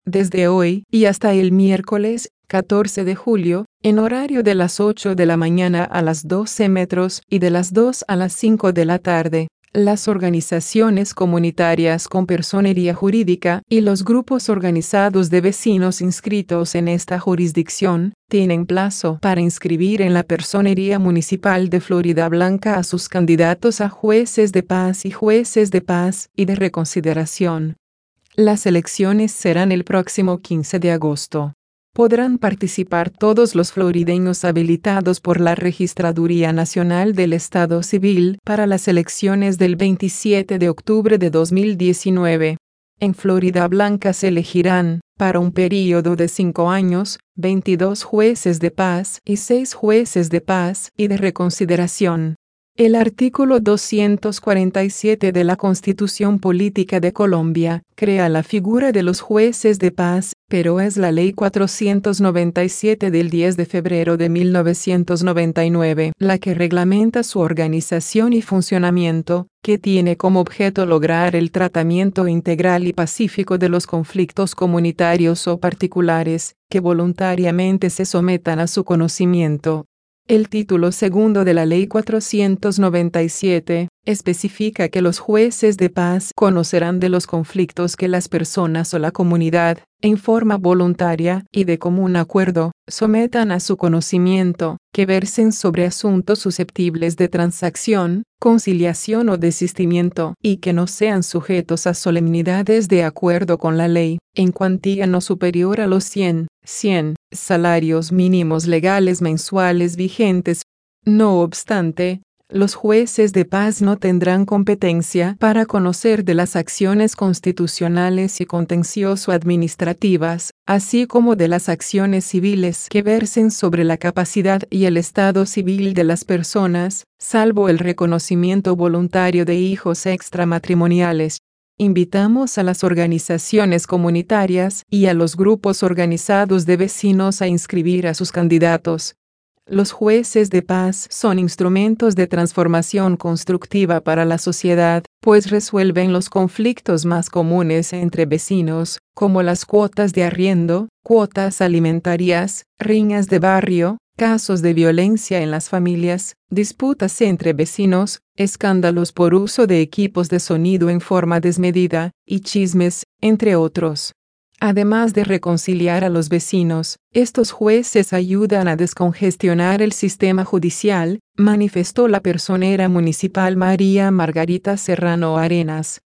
desde hoy y hasta el miércoles 14 de julio, en horario de las 8 de la mañana a las 12 metros y de las 2 a las 5 de la tarde. Las organizaciones comunitarias con personería jurídica y los grupos organizados de vecinos inscritos en esta jurisdicción tienen plazo para inscribir en la Personería Municipal de Floridablanca a sus candidatos a jueces de paz y jueces de paz y de reconsideración. Las elecciones serán el próximo 15 de agosto. Podrán participar todos los florideños habilitados por la Registraduría Nacional del Estado Civil para las elecciones del 27 de octubre de 2019. En Floridablanca se elegirán, para un período de 5 años, 22 jueces de paz y 6 jueces de paz y de reconsideración. El artículo 247 de la Constitución Política de Colombia crea la figura de los jueces de paz, pero es la Ley 497 del 10 de febrero de 1999 la que reglamenta su organización y funcionamiento, que tiene como objeto lograr el tratamiento integral y pacífico de los conflictos comunitarios o particulares, que voluntariamente se sometan a su conocimiento. El título segundo de la Ley 497 especifica que los jueces de paz conocerán de los conflictos que las personas o la comunidad, en forma voluntaria y de común acuerdo, sometan a su conocimiento, que versen sobre asuntos susceptibles de transacción, conciliación o desistimiento, y que no sean sujetos a solemnidades de acuerdo con la ley, en cuantía no superior a los 100 salarios mínimos legales mensuales vigentes. No obstante, los jueces de paz no tendrán competencia para conocer de las acciones constitucionales y contencioso-administrativas, así como de las acciones civiles que versen sobre la capacidad y el estado civil de las personas, salvo el reconocimiento voluntario de hijos extramatrimoniales. Invitamos a las organizaciones comunitarias y a los grupos organizados de vecinos a inscribir a sus candidatos. Los jueces de paz son instrumentos de transformación constructiva para la sociedad, pues resuelven los conflictos más comunes entre vecinos, como las cuotas de arriendo, cuotas alimentarias, riñas de barrio, casos de violencia en las familias, disputas entre vecinos, escándalos por uso de equipos de sonido en forma desmedida, y chismes, entre otros. Además de reconciliar a los vecinos, estos jueces ayudan a descongestionar el sistema judicial, manifestó la personera municipal María Margarita Serrano Arenas.